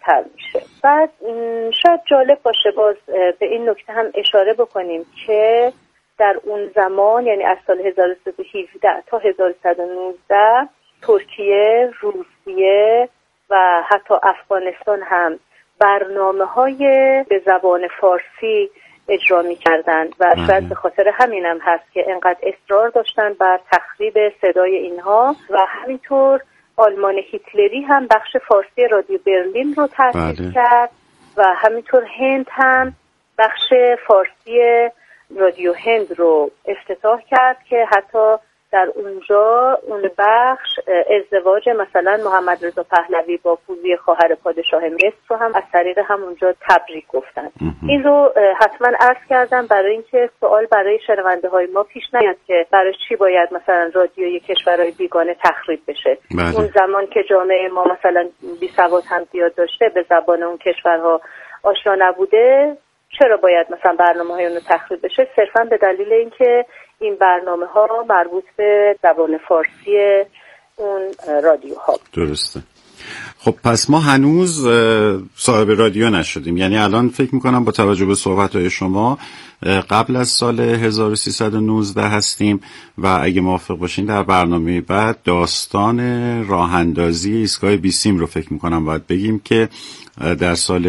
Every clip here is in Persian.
بزرگتر میشه. بعد شاید جالب باشه باز به این نکته هم اشاره بکنیم که در اون زمان یعنی از سال 1317 تا 1119 ترکیه، روسیه و حتی افغانستان هم برنامه‌های به زبان فارسی اجرا می‌کردند و شاید به خاطر همین هم هست که انقدر اصرار داشتن بر تخریب صدای اینها و همینطور آلمان هیتلری هم بخش فارسی رادیو برلین رو تأسیس کرد و همینطور هند هم بخش فارسی رادیو هند رو افتتاح کرد که حتی در اونجا اون بخش ازدواج مثلا محمد رضا پهلوی با پوزی خواهر پادشاه مصر رو هم از طریق همونجا تبریک گفتن. این رو حتما عرض کردم برای اینکه سوال برای شنونده های ما پیش نیاد که برای چی باید مثلا رادیوی کشورهای بیگانه تخریب بشه. اون زمان که جامعه ما مثلا بی سواد هم زیاد داشته، به زبان اون کشورها آشنا نبوده، چرا باید مثلا برنامه‌های اون تخریب بشه؟ صرفا به دلیل اینکه این برنامه‌ها مربوط به زبان فارسی اون رادیوها. درسته. خب پس ما هنوز صاحب رادیو نشدیم، یعنی الان فکر میکنم با توجه به صحبت‌های شما قبل از سال 1319 هستیم و اگه موافق باشین در برنامه بعد داستان راه اندازی ایستگاه بیسیم رو فکر میکنم باید بگیم که در سال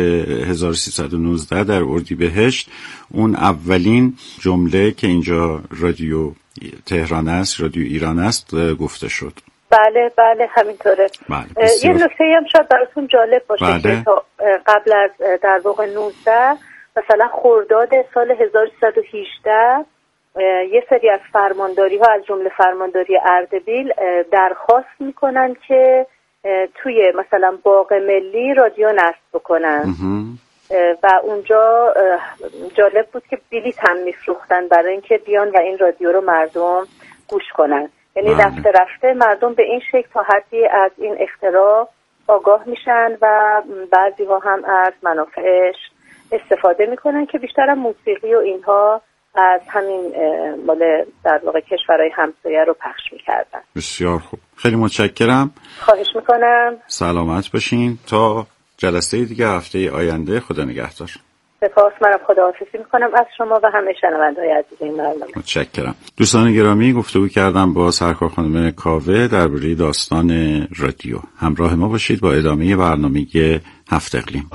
1319 در اردیبهشت اون اولین جمله که اینجا رادیو تهران است، رادیو ایران است گفته شد. بله همینطوره. یه نکته هم شاید براتون جالب باشه که قبل از در واقع 19 مثلا خرداد سال 1318 یه سری از فرمانداری ها از جمله فرمانداری اردبیل درخواست میکنن که توی مثلا باغ ملی رادیو نصب بکنن و اونجا جالب بود که بلیط هم میفروختن برای اینکه بیان و این رادیو رو مردم گوش کنن. یعنی رفته مردم به این شکل تا حدی از این اختراع آگاه میشن و بعضی ها هم از منافعش استفاده میکنن که بیشتر موسیقی و اینها از همین مال در واقع کشورهای همسایه رو پخش میکردن. بسیار خوب، خیلی متشکرم. خواهش میکنم. سلامت باشین تا جلسه دیگه هفته آینده. خدا نگهدار. سپاس. منم خداحافظی میکنم از شما و همه شنونده‌های عزیز این برنامه. متشکرم. دوستان گرامی، گفتگو کردم با سرکار خانم کاوه درباره داستان رادیو. همراه ما باشید با ادامه برنامه هفت اقلیم.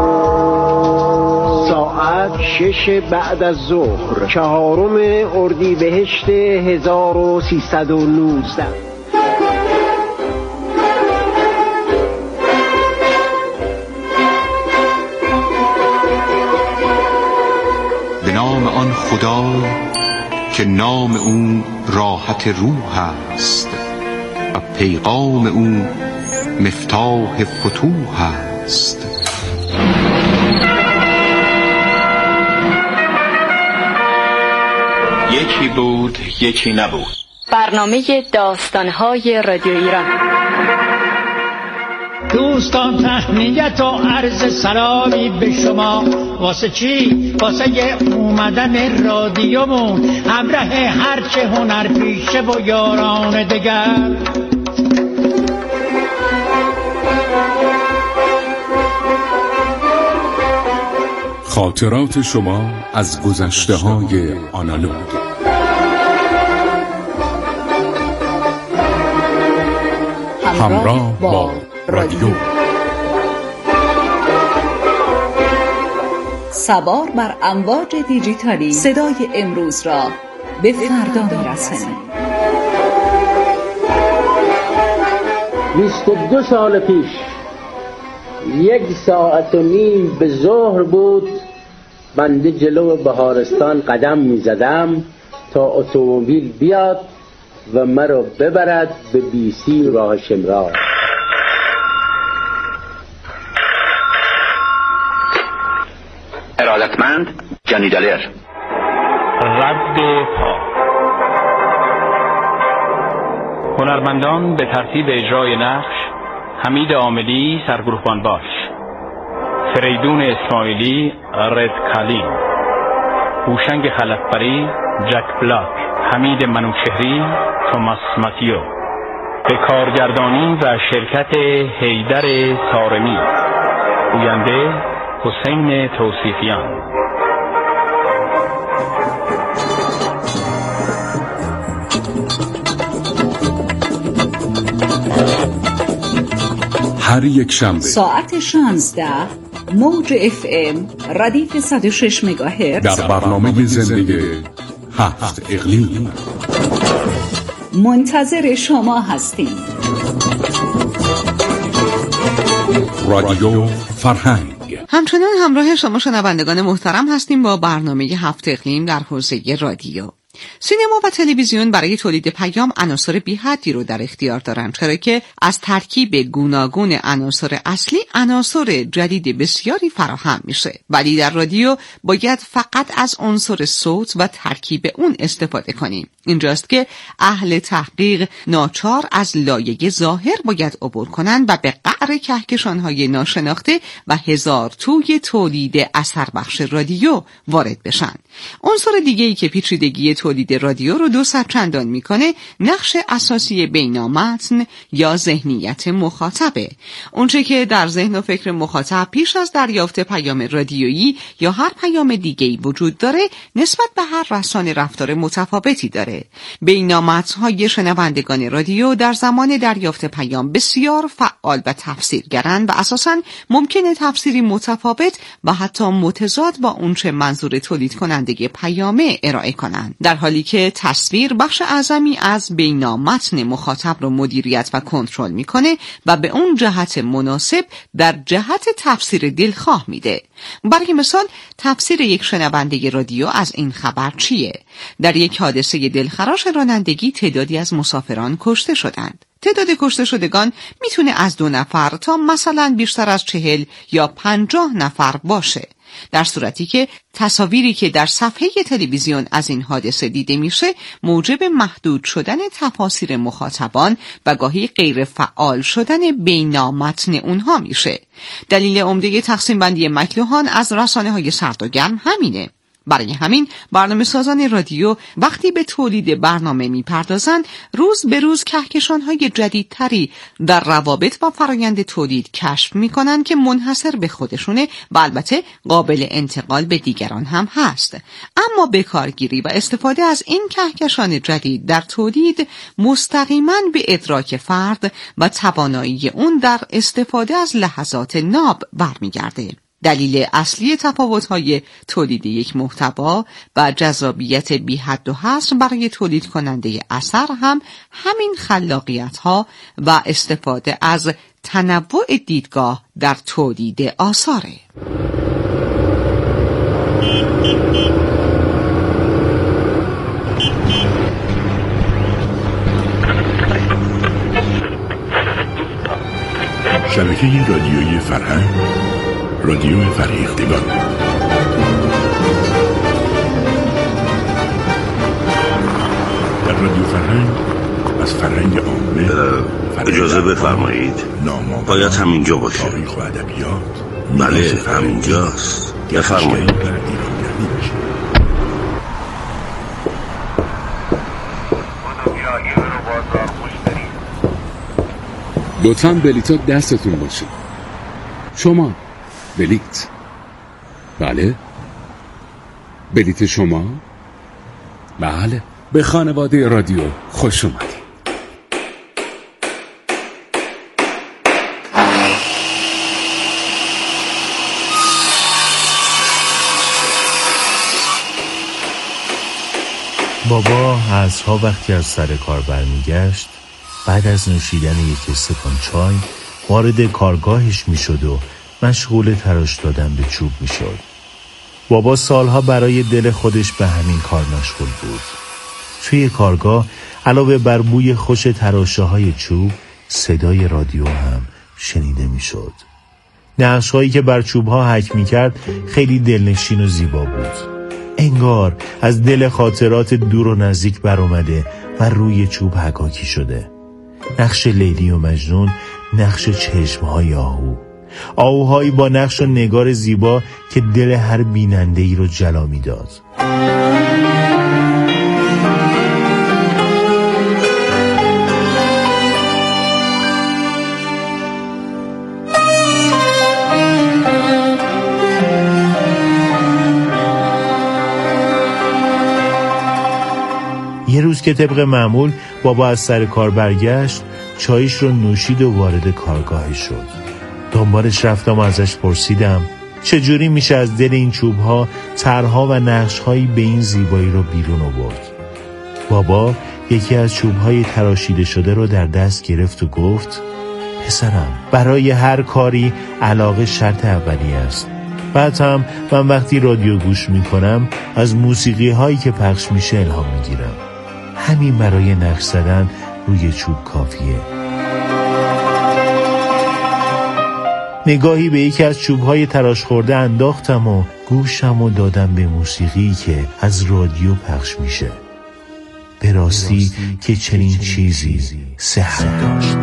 ساعت 6 بعد از ظهر، 4 اردیبهشت 1319. به نام آن خدا که نام او راحت روح است و پیغام او مفتاح فتوح است. یکی بود یکی نبود. برنامه داستان‌های رادیو ایران. دوستان تهنیت و عرض سلامی به شما. واسه چی؟ واسه اومدن رادیومون همراه هرچه هنر پیشه و یاران دگر. خاطرات شما از گذشته‌های آنالوگ. همراه با رادیو. سوار بر امواج دیجیتالی صدای امروز را به فردا می‌رسانیم. 22 سال پیش 1.5 ساعت به ظهر بود، بنده جلو بهارستان قدم می‌زدم تا اتومبیل بیاد و مرا ببرد به بیسی راه شمران. ارادتمند جانی دالر. رد پا. هنرمندان به ترتیب اجرای نقش: حمید عاملی سرگروهبان باش، فریدون اسماعیلی رد کالی، هوشنگ خلفبری جک بلاک، حمید منوشهری توماس ماتیو. به کارگردانی و شرکت حیدر سارمی، گوینده حسین توصیفیان. هر یک شنبه ساعت 16 موج FM ردیف 106 مگاهرتز در برنامه زندگی 7 اقلیم منتظر شما هستیم. رادیو فرهنگ. همچنان همراه شما شنوندگان محترم هستیم با برنامه 7 اقلیم در حوزه رادیو. سینما و تلویزیون برای تولید پیام عناصر بی‌حدی رو در اختیار دارند، چرا که از ترکیب گوناگون عناصر اصلی عناصر جدید بسیاری فراهم میشه، ولی در رادیو باید فقط از عنصر صوت و ترکیب اون استفاده کنیم. اینجاست که اهل تحقیق ناچار از لایه ظاهر باید عبور کنند و به قعر کهکشان‌های ناشناخته و هزار توی تولید اثر بخش رادیو وارد بشن. عنصر دیگه‌ای که پیچیدگی تولید رادیو رو 200 چندان میکنه نقش اساسی بینامتن یا ذهنیت مخاطبه. اونچه که در ذهن و فکر مخاطب پیش از دریافت پیام رادیویی یا هر پیام دیگه‌ای وجود داره نسبت به هر رسانه رفتار متفاوتی داره. بینامتن‌های شنوندگان رادیو در زمان دریافت پیام بسیار فعال و تفسیرگرند و اساساً ممکنه تفسیری متفاوت و حتی متضاد با اونچه منظور تولید کننده پیامه ارائه کنند، در حالی که تصویر بخش اعظمی از بینامتن مخاطب رو مدیریت و کنترل میکنه و به اون جهت مناسب در جهت تفسیر دلخواه میده. برای مثال تفسیر یک شنونده رادیو از این خبر چیه؟ در یک حادثه دلخراش رانندگی تعدادی از مسافران کشته شدند. تعداد کشته شدگان میتونه از 2 نفر تا مثلا بیشتر از 40 یا 50 نفر باشه، در صورتی که تصاویری که در صفحه تلویزیون از این حادثه دیده میشه موجب محدود شدن تفاسیر مخاطبان و گاهی غیر فعال شدن بینامتن اونها میشه. دلیل عمده تقسیم بندی مکلوهان از رسانه‌های سرد و گرم همینه. برای همین برنامه سازان رادیو وقتی به تولید برنامه میپردازن روز به روز کهکشان‌های جدیدتری در روابط و فرایند تولید کشف میکنن که منحصر به خودشونه و البته قابل انتقال به دیگران هم هست. اما بکارگیری و استفاده از این کهکشان جدید در تولید مستقیما به ادراک فرد و توانایی اون در استفاده از لحظات ناب برمیگرده. دلیل اصلی تفاوت‌های تولید یک محتوا و جذابیت بی حد و حصر برای تولید کننده اثر هم همین خلاقیت‌ها و استفاده از تنوع دیدگاه در تولید آثاره. شبکه رادیویی فرهنگ، رادیو فریختگان. در رادیو فرهنگ از فرهنگ عامه اجازه بفرمایید، باید همینجا باشه. تاریخ و ادبیات. بله همینجاست، بفرمایید. لطفاً بلیطا دستتون باشه. شما بلیط. بله بلیط شما. بله به خانواده رادیو خوش اومدید. بابا عصرها وقتی از سر کار برمیگشت بعد از نوشیدن یک استکان چای وارد کارگاهش میشد و مشغول تراش دادن به چوب میشد. بابا سالها برای دل خودش به همین کار مشغول بود. توی کارگاه علاوه بر بوی خوش تراشه های چوب صدای رادیو هم شنیده میشد. نقش‌هایی که بر چوب‌ها حک می‌کرد خیلی دلنشین و زیبا بود. انگار از دل خاطرات دور و نزدیک بر اومده و روی چوب حکاکی شده. نقش لیلی و مجنون، نقش چشم‌های آهو، آهوهایی با نقش و نگار زیبا که دل هر بیننده‌ای رو جلا می‌داد. که طبق معمول بابا از سر کار برگشت، چایش رو نوشید و وارد کارگاهش شد. دنبالش رفتم و ازش پرسیدم چجوری میشه از دل این چوب‌ها طرح‌ها و نقش‌هایی به این زیبایی رو بیرون آورد. بابا یکی از چوب‌های تراشیده شده رو در دست گرفت و گفت پسرم، برای هر کاری علاقه شرط اولی است. بعد هم من وقتی رادیو گوش میکنم از موسیقی هایی که پخش میشه الهام میگیرم. همین برای نقش زدن روی چوب کافیه. نگاهی به یکی از چوبهای تراش خورده انداختم و گوشم و دادم به موسیقی که از رادیو پخش میشه. به راستی که چنین چیزی سحر داشت.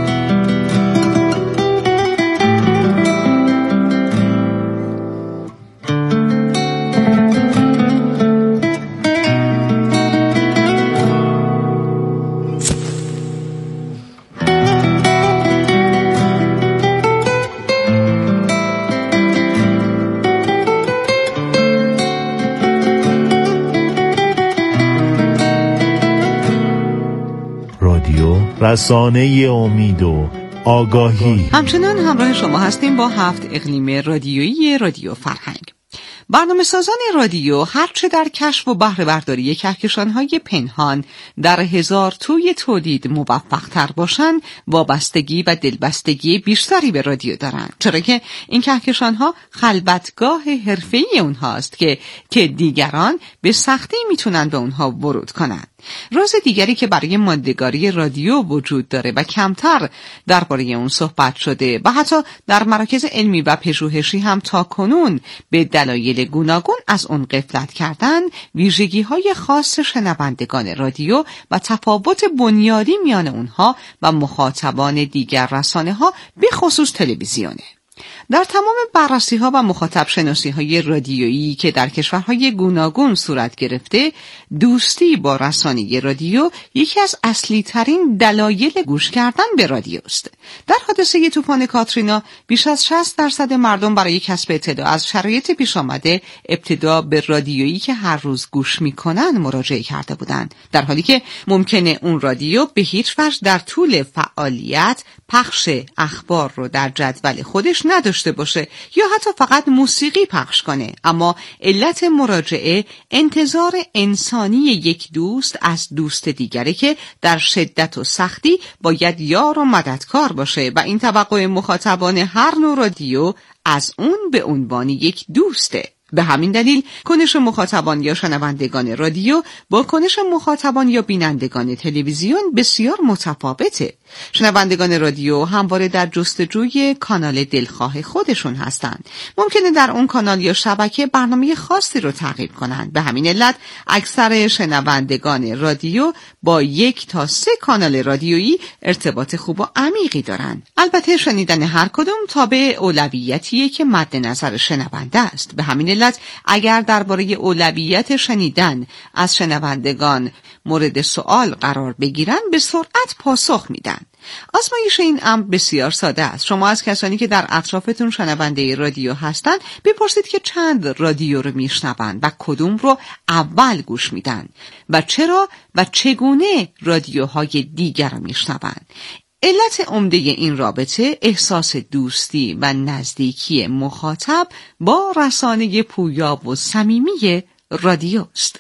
رسانه امید و آگاهی. همچنان همراه شما هستیم با 7 اقلیم رادیویی رادیو فرهنگ. برنامه سازان رادیو هرچه در کشف و بهره برداری کهکشان‌های پنهان در هزار توی تولید موفق‌تر باشند، وابستگی و دلبستگی بیشتری به رادیو دارند، چرا که این کهکشان‌ها خلوتگاه حرفه‌ای اونهاست که دیگران به سختی میتونن به اونها ورود کنند. راز دیگری که برای ماندگاری رادیو وجود داره و کمتر درباره اون صحبت شده و حتی در مراکز علمی و پژوهشی هم تا کنون به دلایل گوناگون از اون غفلت کردن، ویژگی‌های خاص شنوندگان رادیو و تفاوت بنیادی میان اونها و مخاطبان دیگر رسانه‌ها به خصوص تلویزیونه. در تمام بررسی‌ها و مخاطب شناسی‌های رادیویی که در کشورهای گوناگون صورت گرفته، دوستی با رسانه رادیو یکی از اصلی ترین دلایل گوش کردن به رادیو است. در حادثه طوفان کاترینا بیش از 60% مردم برای کسب اطلاع از شرایط پیش آمده ابتدا به رادیویی که هر روز گوش می‌کنند مراجعه کرده بودند، در حالی که ممکنه اون رادیو به هیچ وجه در طول فعالیت پخش اخبار رو در جدول خودش نداشته باشه یا حتی فقط موسیقی پخش کنه، اما علت مراجعه انتظار انسانی یک دوست از دوست دیگره که در شدت و سختی باید یار و مددکار باشه و این توقع مخاطبان هر نوع رادیو از اون به عنوان یک دوسته. به همین دلیل کنش مخاطبان یا شنوندگان رادیو با کنش مخاطبان یا بینندگان تلویزیون بسیار متفاوته. شنوندگان رادیو همواره در جستجوی کانال دلخواه خودشون هستند. ممکنه در اون کانال یا شبکه برنامه خاصی رو تعقیب کنند. به همین علت اکثر شنوندگان رادیو با 1 تا 3 کانال رادیویی ارتباط خوب و عمیقی دارند. البته شنیدن هر کدوم تابع اولویتیه که مد نظر شنونده است. به همین علت اگر درباره اولویت شنیدن از شنوندگان مورد سوال قرار بگیرن، به سرعت پاسخ میدن. آزمایش این امر بسیار ساده است. شما از کسانی که در اطرافتون شنونده رادیو هستند بپرسید که چند رادیو رو میشنوند و کدوم رو اول گوش میدن و چرا و چگونه رادیوهای دیگر رو میشنوند. علت عمده این رابطه احساس دوستی و نزدیکی مخاطب با رسانه پویا و صمیمی رادیو است.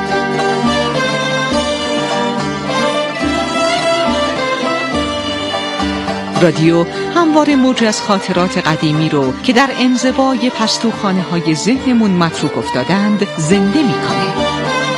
رادیو همواره موج از خاطرات قدیمی رو که در انزوای پستوخانه‌های ذهنمون متروک افتادند زنده می‌کنه.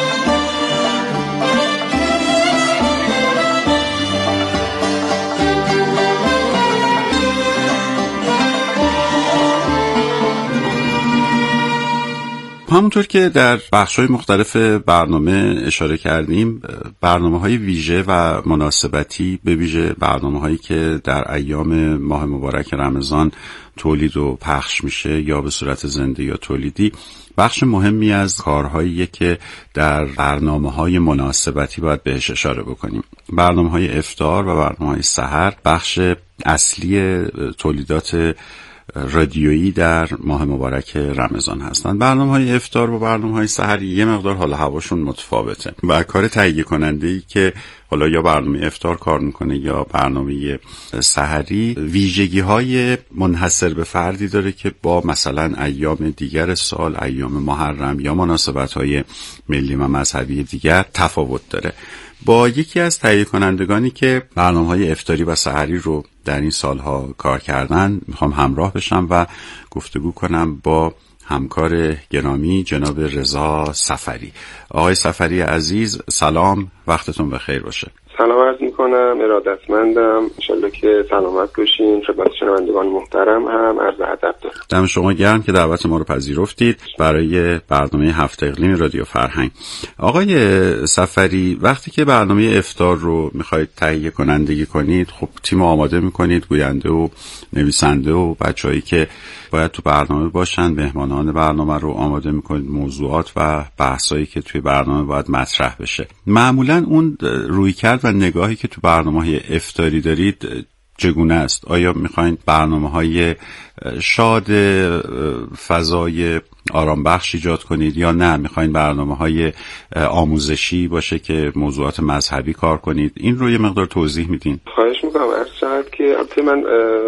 همونطور که در بخش‌های مختلف برنامه اشاره کردیم، برنامه‌های ویژه و مناسبتی، به ویژه برنامه‌هایی که در ایام ماه مبارک رمضان تولید و پخش میشه یا به صورت زنده یا تولیدی، بخش مهمی از کارهاییه که در برنامه‌های مناسبتی باید بهش اشاره بکنیم. برنامه‌های افطار و برنامه‌های سحر بخش اصلی تولیدات رادیویی در ماه مبارک رمضان هستند. برنامه‌های افطار و برنامه‌های سحری یه مقدار حال هواشون متفاوته و کار تهیه کننده‌ای که حالا یا برنامه افطار کار میکنه یا برنامه سحری ویژگی‌های منحصر به فردی داره که با مثلا ایام دیگر سال، ایام محرم یا مناسبت‌های ملی و مذهبی دیگر تفاوت داره. با یکی از تهیه کنندگانی که برنامه‌های افطاری و سحری رو در این سالها کار کردن میخوام همراه بشم و گفتگو کنم با همکار گرامی جناب رضا صفری. آقای صفری عزیز سلام، وقتتون بخیر باشه. سلام عرض میکنم، ارادتمندم، انشالله که سلامت باشین. خدمت شنوندگان محترم هم عرض ادب دارم. دم شما گرم که دعوت ما رو پذیرفتید برای برنامه هفته اقلیم رادیو فرهنگ. آقای صفری، وقتی که برنامه افطار رو میخواید تهیه کنندگی کنید، خب تیم آماده میکنید، گوینده و نویسنده و بچه‌هایی که باید تو برنامه باشن، مهمانان برنامه رو آماده میکنید، موضوعات و بحثایی که توی برنامه باید مطرح بشه. معمولاً اون رویکرد و نگاهی که تو برنامه‌های افطاری دارید چگونه است؟ آیا میخواین برنامه‌های شاد فضای آرام بخش ایجاد کنید یا نه میخواین برنامه‌های آموزشی باشه که موضوعات مذهبی کار کنید؟ این رو یه مقدار توضیح میدین؟ خواهش میکنم. عرض شد که البته من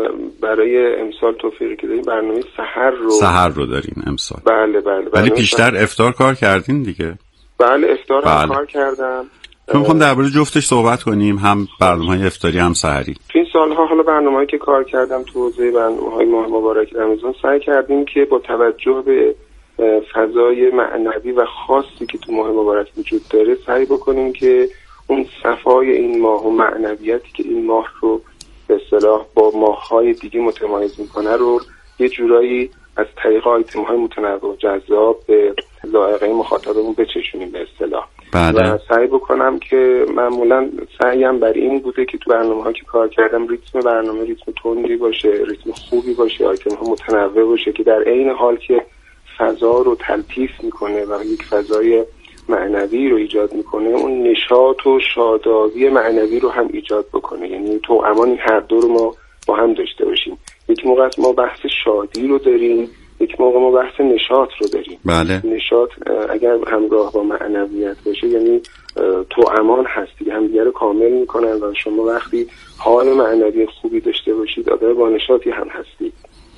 برای امسال توفیقی که داریم برنامه سحر رو دارین امسال. بله. ولی پیشتر افطار کار کردین دیگه؟ بله، افطار هم کار کردم. میخوام درباره جفتش صحبت کنیم، هم برنامه‌های افطاری هم سحری. تو این سالها حالا برنامه‌ای که کار کردم تو حوزه برنامه‌های ماه مبارک رمضان سعی کردیم که با توجه به فضای معنوی و خاصی که تو ماه مبارک وجود داره سعی بکنیم که اون صفای این ماه و معنویتی که این ماه رو به اصطلاح با ماه‌های دیگه متمایز می‌کنه رو یه جورایی از طریق آیتم‌های متنوع و جذاب به ذائقه مخاطبمون بچشونیم به اصطلاح. و سعی بکنم که معمولا سعیم بر این بوده که تو برنامه‌ها که کار کردم ریتم برنامه ریتم تندی باشه، ریتم خوبی باشه، آیتم‌ها متنوع باشه که در عین حال که فضا رو تلطیف میکنه و یک فضای معنوی رو ایجاد میکنه، اون نشاط و شادابی معنوی رو هم ایجاد بکنه. یعنی تو امان این هر دو رو ما با هم داشته باشیم. یک موقع ما بحث شادی رو داریم، یک موقع ما بحث نشاط رو داریم. بله. نشاط اگر همراه با معنویت باشه یعنی تو امان هستی، هم دیگه رو کامل میکنن و شما وقتی حال معنوی خوبی داشته باشید آدم با نشاطی هم هستید.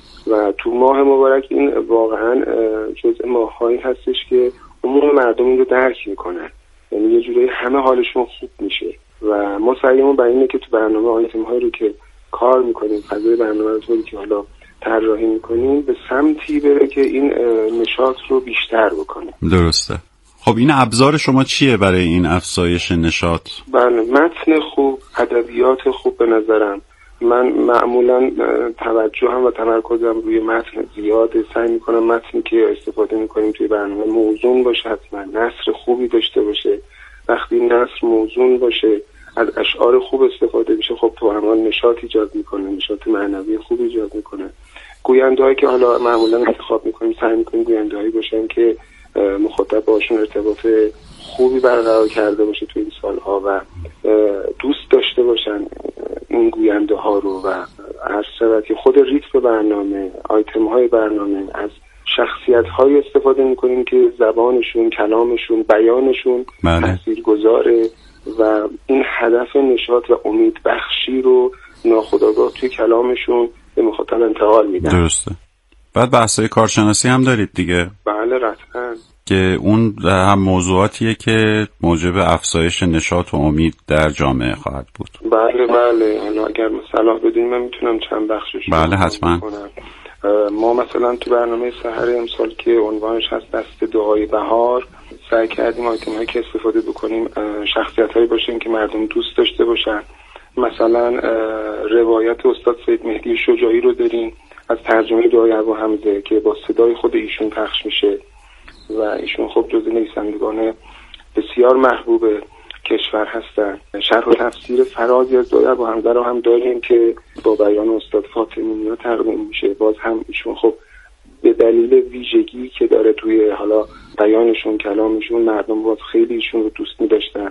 و تو ماه مبارک این واقعا جزء ماهایی هستش که عموم مردم این رو درک میکنن، یعنی یه جوری همه حالشون خوب میشه و ما سعیمون بر اینه که تو برنامه آیتم‌هایی رو که کار میکنیم، فضای برنامه رو طوری که حالا طراحی میکنیم به سمتی بره که این نشاط رو بیشتر بکنه. درسته. خب این ابزار شما چیه برای این افزایش نشاط؟ بله، متن خوب، ادبیات خوب. به نظرم من معمولا توجهم و تمرکزم روی متن زیاده. سعی میکنم متنی که استفاده میکنیم توی برنامه موزون باشه، حتما نثر خوبی داشته باشه. وقتی نثر موزون باشه، از اشعار خوب استفاده بشه، خب تو همان نشاط ایجاد میکنه، نشاط معنوی خوب ایجاد میکنه. گوینده‌هایی که حالا معمولا انتخاب میکنیم سعی میکنیم گوینده‌هایی باشن که مخاطب باشون ارتباط خوبی برقرار کرده باشه توی این سالها و دوست داشته باشن این گوینده ها رو. و عرض شود که خود ریتم برنامه، آیتم های برنامه، از شخصیت های استفاده میکنیم که زبانشون، کلامشون، بیانشون تاثیرگذاره و این هدف نشاط و امید بخشی رو ناخودآگاه توی کلامشون به مخاطب انتقال میدن. درسته. بعد بحثای کارشناسی هم دارید دیگه؟ بله قطعاً، که اون هم موضوعاتیه که موجب افزایش نشاط و امید در جامعه خواهد بود. بله. حالا اگر مثلا بدونیم من میتونم چند بخشش. بله حتما. ما مثلا تو برنامه سحر امسال که عنوانش هست دست دعای بهار، سعی کردیم آیتم هایی که استفاده بکنیم شخصیت هایی باشن که مردم دوست داشته باشن. مثلا روایت استاد سید مهدی شجاعی رو داریم از ترجمه دعای ابو حمزه که با صدای خود ایشون پخش میشه و ایشون خب جزو نویسندگان بسیار محبوب کشور هستن. شرح و تفسیر فرازی از دعای ابو حمزه رو هم داریم که با بیان استاد فاطمی نیا تقدیم میشه. باز هم ایشون خب به دلیل ویژگی که داره توی حالا بیانشون، کلامشون، مردم باز خیلی ایشون رو دوست می‌داشتن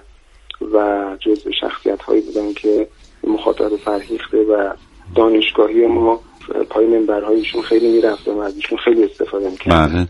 و جزو شخصیت هایی بودن که مخاطب فرهیخته و دانشگاهی ما پای منبرهای ایشون خیلی میرفتم و از ایشون خیلی استفاده میکردم. بله.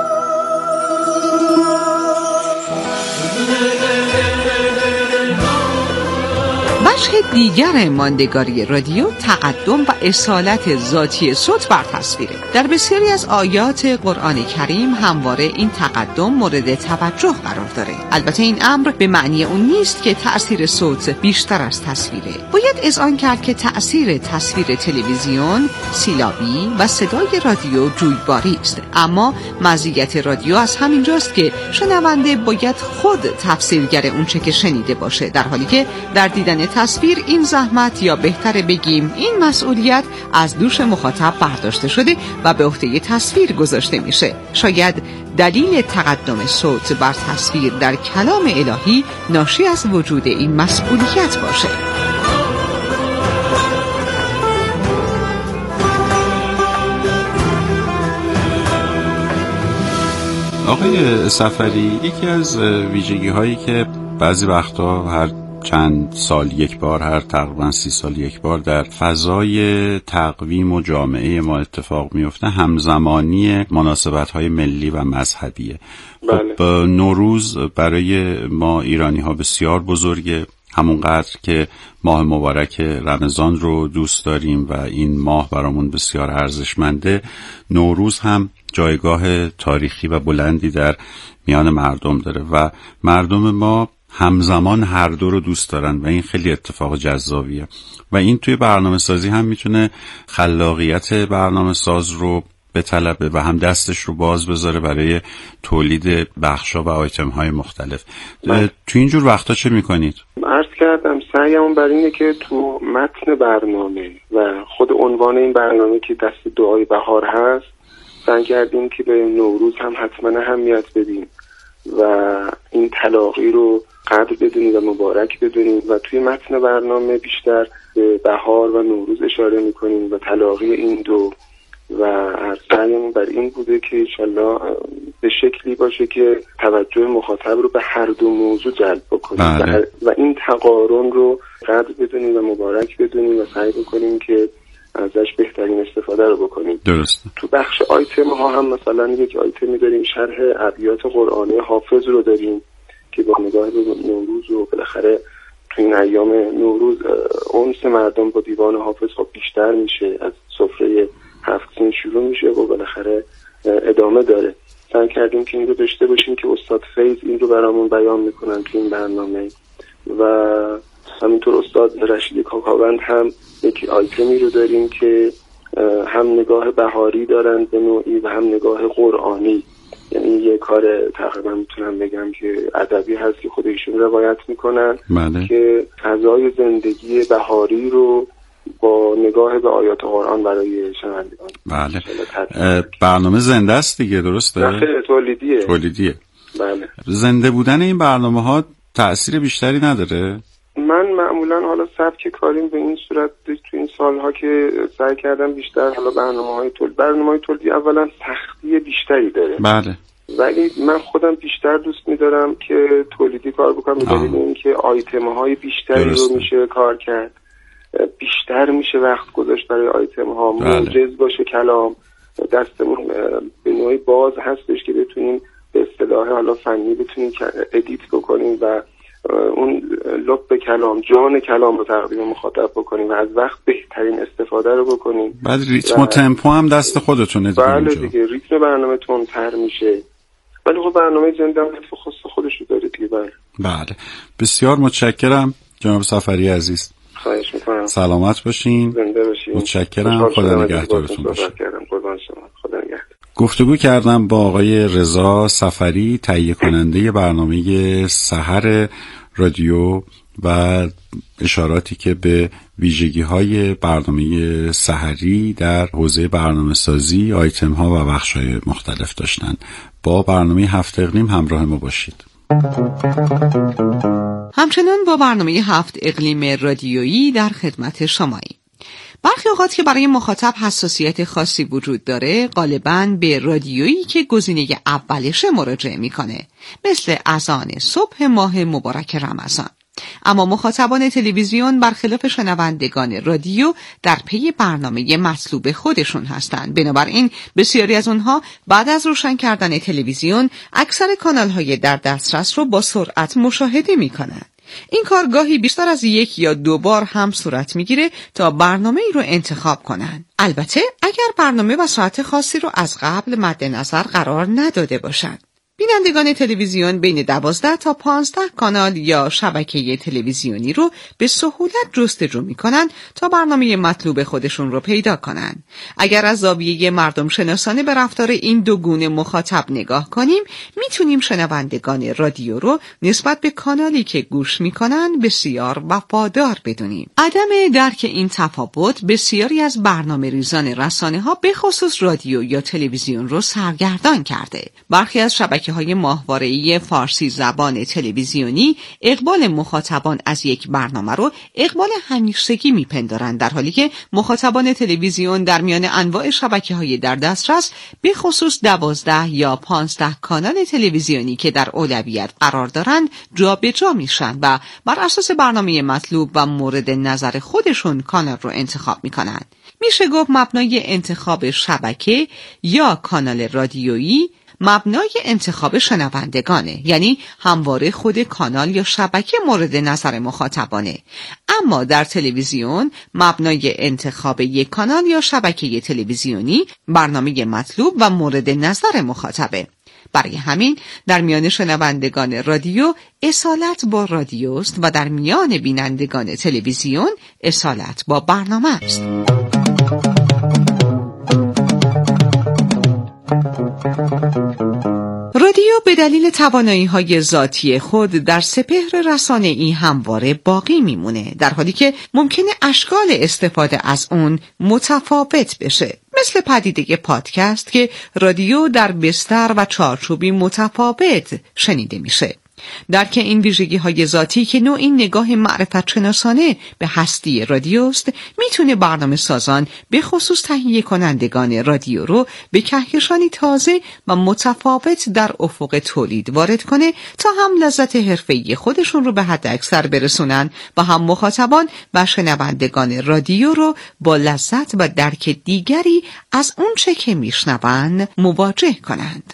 بخش دیگر ماندگاری رادیو تقدم و اصالت ذاتی صوت بر تصویره. در بسیاری از آیات قرآن کریم همواره این تقدم مورد توجه قرار داره. البته این امر به معنی اون نیست که تأثیر صوت بیشتر از تصویره. باید اذعان کرد که تأثیر تصویر تلویزیون سیلابی و صدای رادیو جویباری است. اما مزیت رادیو از همین جاست که شنونده باید خود تفسیرگر اون چه که شنیده باشه، در حالی که در دیدن تصویر این زحمت یا بهتر بگیم این مسئولیت از دوش مخاطب برداشته شده و به عهده تصویر گذاشته میشه. شاید دلیل تقدم صوت بر تصویر در کلام الهی ناشی از وجود این مسئولیت باشه. آقای صفری، یکی از ویژگی هایی که بعضی وقتا هر چند سال یک بار، هر تقریبا 30 سال یک بار در فضای تقویم و جامعه ما اتفاق میفته، همزمانی مناسبت‌های ملی و مذهبیه. بله. خب نوروز برای ما ایرانی ها بسیار بزرگه، همونقدر که ماه مبارک رمضان رو دوست داریم و این ماه برامون بسیار ارزشمنده، نوروز هم جایگاه تاریخی و بلندی در میان مردم داره و مردم ما همزمان هر دو رو دوست دارن و این خیلی اتفاق جذابیه و این توی برنامه سازی هم میتونه خلاقیت برنامه ساز رو بطلبه و هم دستش رو باز بذاره برای تولید بخشا و آیتم های مختلف. تو اینجور وقتا چه میکنید؟ عرض کردم سعیمون بر اینه که تو متن برنامه و خود عنوان این برنامه که دست دعای بهار هست، سعی کردیم که به نوروز هم حتما اهمیت بدیم و این تلاقی رو قدر بدونیم و مبارک بدونیم و توی متن برنامه بیشتر به بهار و نوروز اشاره میکنیم و تلاقی این دو و سعیمون بر این بوده که انشالله به شکلی باشه که توجه مخاطب رو به هر دو موضوع جلب بکنیم و این تقارن رو قدر بدونیم و مبارک بدونیم و سعی بکنیم که ازش بهترین استفاده رو بکنیم. درسته. تو بخش آیتم ها هم مثلا یک آیتمی داریم، شرح ابیات قرآنی حافظ رو داریم که با نگاه به نوروز و بالاخره تو این ایام نوروز انس مردم با دیوان حافظ خب بیشتر میشه، از سفره 7 سین شروع میشه و بالاخره ادامه داره. سعی کردیم که این رو داشته باشیم که استاد فیض این رو برامون بیان میکنن تو این برنامه و همینطور استاد رشید کاکاوند هم یک آیتمی رو داریم که هم نگاه بهاری دارن به نوعی و هم نگاه قرآنی. یعنی یه کار تقریبا میتونم بگم که ادبی هست که خودشون روایت میکنن که فضای زندگی بهاری رو با نگاه به آیات قرآن برای شنوندگان. بله. برنامه زنده است دیگه، درسته؟ نه، تولیدیه. بله. زنده بودن این برنامه ها تأثیر بیشتری نداره؟ من معمولا حالا سبک کاریم به این صورت تو این سالها که سعی کردم بیشتر حالا برنامه‌های تولیدی اولا سختی بیشتری داره. بله. ولی من خودم بیشتر دوست می‌دارم که تولیدی کار بکنم به دلیل اینکه آیتم‌های بیشتری رو میشه کار کرد. بیشتر میشه وقت گذاشت برای آیتم‌ها، موجز باشه کلام، دستمون به نوعی باز هستش که بتونیم به اصطلاح حالا فنی بتونیم ادیت بکنیم و اون لب کلام، جان کلام رو تقدیم مخاطب بکنیم و از وقت بهترین استفاده رو بکنیم. بعد ریتم و تمپو هم دست خودتونه دیگه. بله دیگه، ریتم برنامه تندتر میشه ولی خب برنامه زنده هم لطف خاص خودش رو داره دیگه. بله. بسیار متشکرم جناب صفری عزیز. خواهش میکنم. سلامت باشین. زنده باشین. متشکرم. خدا نگهدارتون باشه. قربان شما. خدا نگهدار. گفتگو کردم با آقای رضا صفری، تهیه کننده برنامه سحر رادیو و اشاراتی که به ویژگی‌های برنامه سحری در حوزه برنامه سازی، آیتم ها و بخش‌های مختلف داشتن. با برنامه 7 اقلیم همراه ما باشید. همچنان با برنامه 7 اقلیم رادیویی در خدمت شماییم. برخی اوقات که برای مخاطب حساسیت خاصی وجود داره، غالباً به رادیویی که گزینه اولشه مراجعه میکنه، مثل اذان صبح ماه مبارک رمضان. اما مخاطبان تلویزیون برخلاف شنوندگان رادیو در پی برنامه مطلوب خودشون هستند. بنابراین بسیاری از اونها بعد از روشن کردن تلویزیون اکثر کانال‌های در دسترس رو با سرعت مشاهده می‌کنند. این کار گاهی بیشتر از 1 یا 2 بار هم صورت میگیره تا برنامه‌ای رو انتخاب کنن. البته اگر برنامه و ساعت خاصی رو از قبل مد نظر قرار نداده باشند. بینندگان تلویزیون بین 12 تا 15 کانال یا شبکه تلویزیونی رو به سهولت جستجو می‌کنند تا برنامه مطلوب خودشون رو پیدا کنن. اگر از زاویه مردم شناسانه به رفتار این دو گونه مخاطب نگاه کنیم، میتونیم شنوندگان رادیو رو نسبت به کانالی که گوش می‌کنن بسیار وفادار بدونیم. عدم درک این تفاوت بسیاری از برنامه‌ریزان رسانه‌ها به خصوص رادیو یا تلویزیون رو سرگردان کرده. برخی از شبکه‌های ماهواره‌ای فارسی زبان تلویزیونی اقبال مخاطبان از یک برنامه رو اقبال همیشگی میپندارند، در حالی که مخاطبان تلویزیون در میان انواع شبکه‌های در دسترس به خصوص 12 یا 15 کانال تلویزیونی که در اولویت قرار دارند جابجا میشن و بر اساس برنامه مطلوب و مورد نظر خودشون کانال رو انتخاب میکنند. میشه گفت مبنای انتخاب شبکه یا کانال رادیویی مبنای انتخاب شنوندگانه، یعنی همواره خود کانال یا شبکه مورد نظر مخاطبانه. اما در تلویزیون مبنای انتخاب یک کانال یا شبکه تلویزیونی برنامه مطلوب و مورد نظر مخاطبه. برای همین در میان شنوندگان رادیو اصالت با رادیوست و در میان بینندگان تلویزیون اصالت با برنامه است. رادیو به دلیل توانایی‌های ذاتی خود در سپهر رسانه‌ای همواره باقی میمونه، در حالی که ممکنه اشکال استفاده از اون متفاوت بشه. مثل پدیده پادکست که رادیو در بستر و چارچوبی متفاوت شنیده میشه. درک این ویژگی‌های ذاتی که نوعی نگاه معرفت شناسانه به هستی رادیوست میتونه برنامه سازان به خصوص تهیه کنندگان رادیو رو به کهکشانی تازه و متفاوت در افق تولید وارد کنه تا هم لذت حرفه‌ای خودشون رو به حد اکثر برسونن و هم مخاطبان و شنوندگان رادیو رو با لذت و درک دیگری از اون چه که میشنون مواجه کنند.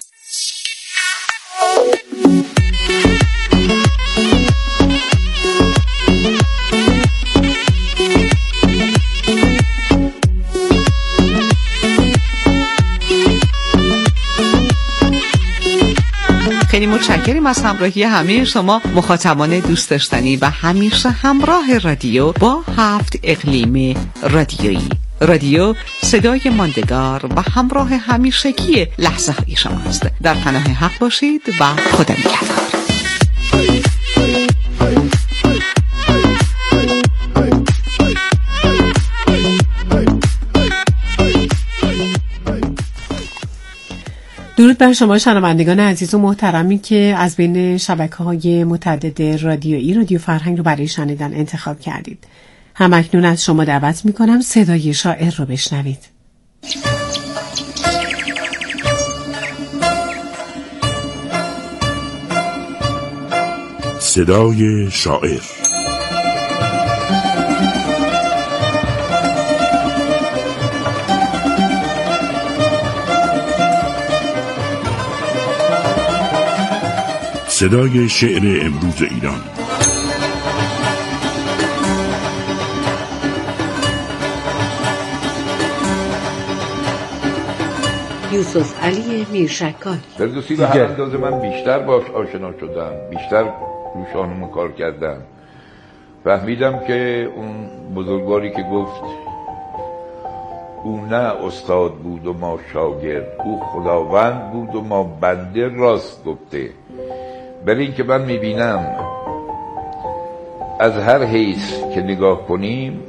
خیلی متشکریم از همراهی همه شما مخاطبان دوست داشتنی و همیشه همراه رادیو با 7 اقلیم رادیویی. رادیو صدای ماندگار و همراه همیشگی لحظه های شماست. در پناه حق باشید و خدا نگهدار. درود بر شما شنوندگان عزیز و محترمی که از بین شبکه‌های متعدد رادیویی رادیو فرهنگ رو برای شنیدن انتخاب کردید. همکنون از شما دعوت می‌کنم صدای شاعر رو بشنوید. صدای شاعر. صدای شعر امروز ایران. یوسف علی میرشکانی. فردوسی به هر اندازه من بیشتر باش آشنا شدم، بیشتر روی شاهنامه کار کردم، فهمیدم که اون بزرگواری که گفت او نه استاد بود و ما شاگرد، او خداوند بود و ما بنده، راست گفته. برای این که من میبینم از هر حیث که نگاه کنیم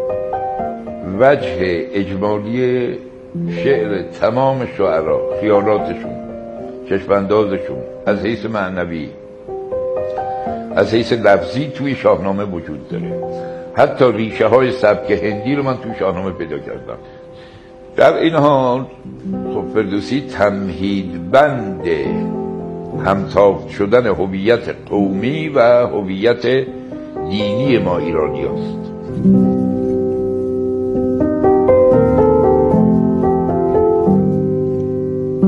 وجه اجمالی شعر تمام شعرا، خیالاتشون، چشماندازشون از حیث معنوی، از حیث لفظی توی شاهنامه وجود داره. حتی ریشه های سبک هندی رو من توی شاهنامه پیدا کردم. در این حال خب فردوسی تمهید بند همتافت شدن هویت قومی و هویت دینی ما ایرانی هست.